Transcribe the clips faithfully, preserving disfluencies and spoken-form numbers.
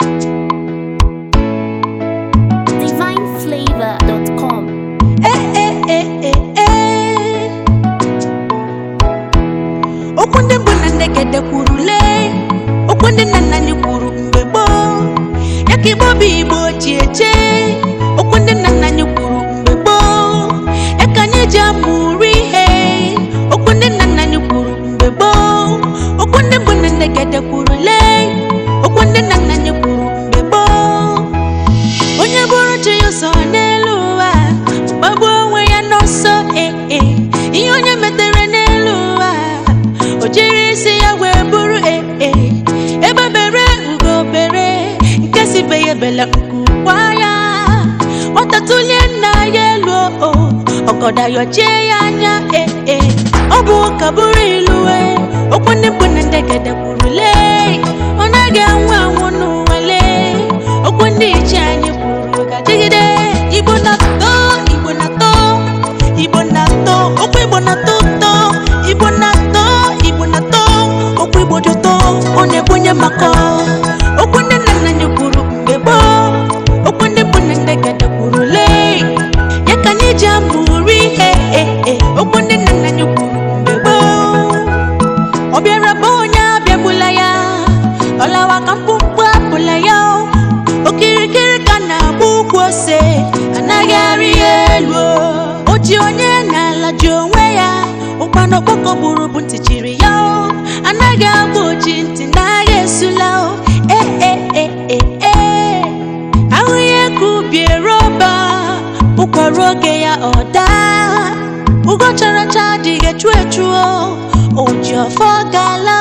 divine flavor dot com. Eh eh eh eh eh. Okunde mbona ndegede kurule. Okunde nanani kuru mbebo. Yaki bobi ibo cheche. Okunde nanani kuru mbebo. Ekanye jamuri he. Okunde nanani kuru mbebo. Okunde mbona ndegede kurule. Okunde nanani kuru mbebo. Onye buru chiyo so neluwa. Babu onwe ya no so eh eh. Ihe onye metere neluwa. Ojiri isi ya we buru eh eh. Ebe bere ugo bere. Nke si beye bela nkukwa ya. Watatulie na yelo oh. Ogoda yoche ya nya eh eh. Obu kaburu iluwe. Okwende mbuna ndegede kurule. Onage anwa wonu wale. Okwende ichi anyi kuru kajigide. Ibo na to, Ibo na to, Ibo na to, okwe Ibo na to to, Ibo na to, Ibo na to, okwe Ibo do to, one bunye mako. Okwende nana nyukuru mbebo, okwende mbuna ndegede kurule. Yakanye jamuri he he he, okwende nana nyukuru mbebo. Obiara bonya biabula ya, ola wakampupwa bula ya. Okirikiri kana bukwose, anagari elu. Oji onye na jonwe ya, upano boko buru bunti chiri ya. Anaga boji nti na yesula. Eh eh eh eh eh. Awiye kubye roba, ukwaroge ya oda. Ugo chara chadi ge chue chuo, oji ofogala.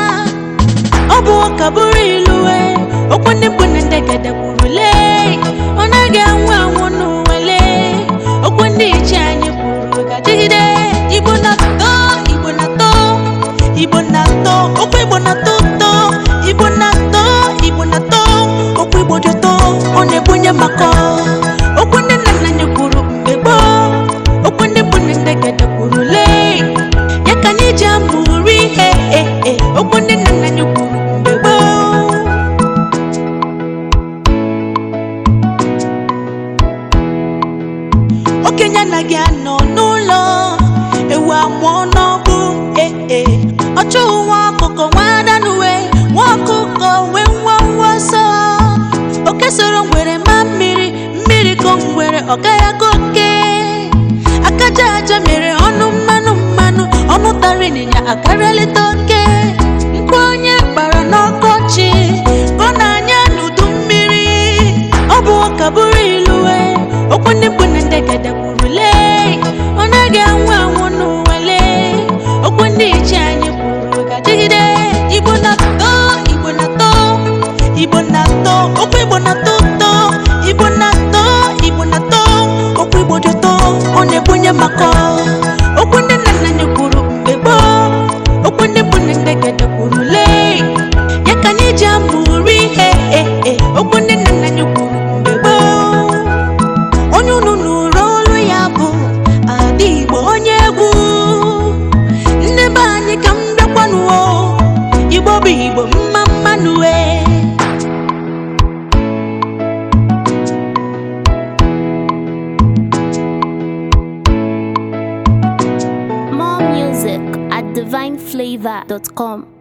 Obu kaburi luwe, okwende mbuna ndegede kurule. Onage anwa wonu wale, okwende ichi anyi kuru kajigide. Ibo na to, Ibo na to, Ibo na to, okwe Ibo na to to, Ibo na to, Ibo na to, okwe Ibo do to, one bunye mako. Okwende nana nyukuru mbebo, okwende mbuna ndegede kurule. Yakanye jamuri he he he, okwende nana nyukuru mbebo. Okenya na gya no nulo, ewa mono bu eh eh. Ocho wa koko wada nuwe, wa koko we wa waso. Okesoro ngwere mamiri, miri kongwere ogaya koke. Akaja aja mere onu manu manu, onu tarini nya akarele toke. Nkwenye bara n'ọkọchị, kona anya n'udu mmiri. Obu kaburi iluwe, okwende mbuna ndegede kurule. Onage anwa wonu wale, okwende ichi anyi kuru kajigide. Ibo na to, Ibo na to, Ibo na to, okwe Ibo na to to, Ibo na to, Ibo na to, okwe Ibo do to, one bunye mako. Okwende nana nyukuru mbebo, okwende mbuna ndegede kurule. Yakanye jamuri he he he, okwende nana nyukuru mbebo. Onyunu nurolu ya bu, adi Igbo onye egwu. Ndebe anyị ka mbịakwanụ o, Igbo bụ Igbo mma mmanụ e. More music at divine flavor dot com.